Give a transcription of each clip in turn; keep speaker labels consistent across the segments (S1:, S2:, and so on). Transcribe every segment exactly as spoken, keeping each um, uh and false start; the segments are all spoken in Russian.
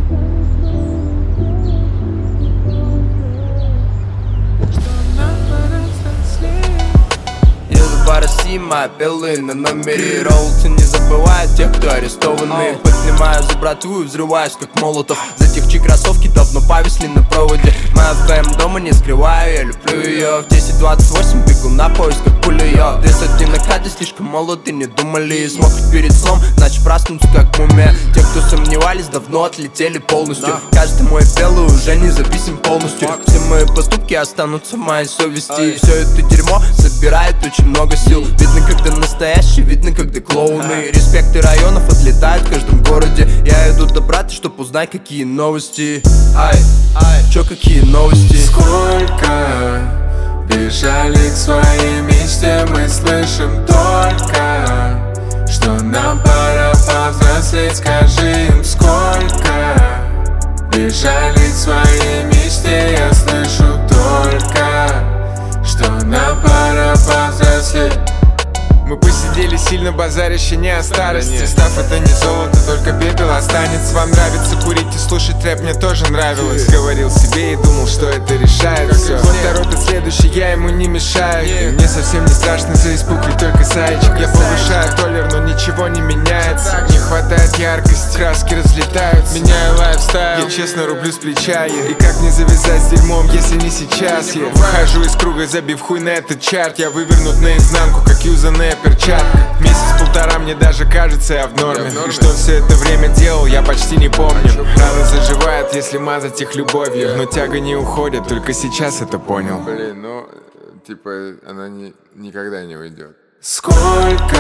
S1: По России моя белые на номере. Роуты не забывают тех, кто арестованы. Поднимаю за братву и взрываюсь как молотов. За тех, чьи кроссовки давно повисли на проводе. Моя в твоем дома не скрываю, я люблю ее. В десять двадцать восемь бегу на поиск, как пуля ее. Две сотни на хате, слишком молоды, не думали. Смог перед сном, значит проснуться как мумия. Те, кто сомневались, давно отлетели полностью. Каждый мой белый уже независим полностью. Все мои поступки останутся в моей совести. И все это дерьмо собирает очень много сил. Видно, когда настоящие, видно, когда клоуны. Респекты районов отлетают в каждом городе. Я иду до брата, чтоб узнать, какие новости. Ай, ай, чё, какие новости?
S2: Сколько бежали к своей мечте, мы слышим только, что нам пора повзрослеть. Скажи им, сколько бежали к своей мечте, я слышу только, что нам пора повзрослеть.
S3: Мы посидели сильно, базарище не о старости. Став это не золото, только пепел останется. Вам нравится курить и слушать рэп, мне тоже нравилось. Говорил себе и думал, что это решает все. Он торопит следующий, я ему не мешаю. И мне совсем не страшно за испуг, ведь только саечек. Я повышаю толлер, но ничего не меняется. Не хватает яркости, краски разлетаются. Меняю лайфстайл, я честно рублю с плеча. И как не завязать с дерьмом, если не сейчас? Я выхожу из круга, забив хуй на этот чарт. Я вывернут наизнанку, как юзанная перчатка. Месяц-полтора мне даже кажется, я в норме. И что все это время делал, я почти не помню. Рана заживает, если мазать их любовью. Но тяга не уходит, только сейчас это понял.
S4: Блин, ну, типа, она не, никогда не уйдет.
S2: Сколько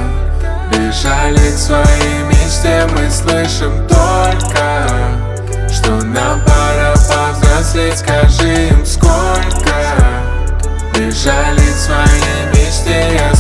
S2: бежали к своей мечте, мы слышим только, что нам пора повзрослеть. Скажи им, сколько бежали к своей мечте, я